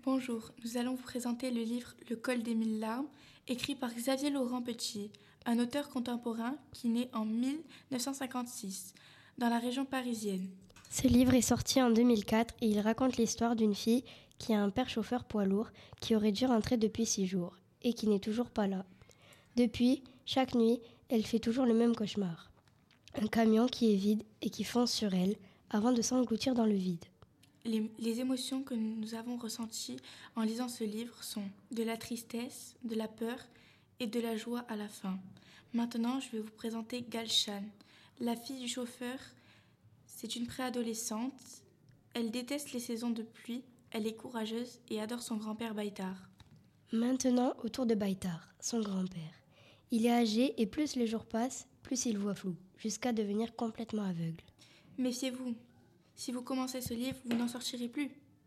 Bonjour, nous allons vous présenter le livre Le col des mille larmes, écrit par Xavier Laurent Petit, un auteur contemporain qui naît en 1956, dans la région parisienne. Ce livre est sorti en 2004 et il raconte l'histoire d'une fille qui a un père chauffeur poids lourd qui aurait dû rentrer depuis 6 jours et qui n'est toujours pas là. Depuis, chaque nuit, elle fait toujours le même cauchemar. Un camion qui est vide et qui fonce sur elle avant de s'engloutir dans le vide. Les émotions que nous avons ressenties en lisant ce livre sont de la tristesse, de la peur et de la joie à la fin. Maintenant, je vais vous présenter Galshan. La fille du chauffeur, c'est une préadolescente. Elle déteste les saisons de pluie, elle est courageuse et adore son grand-père Baïtar. Maintenant, autour de Baïtar, son grand-père. Il est âgé et plus les jours passent, plus il voit flou, jusqu'à devenir complètement aveugle. Méfiez-vous. Si vous commencez ce livre, vous n'en sortirez plus.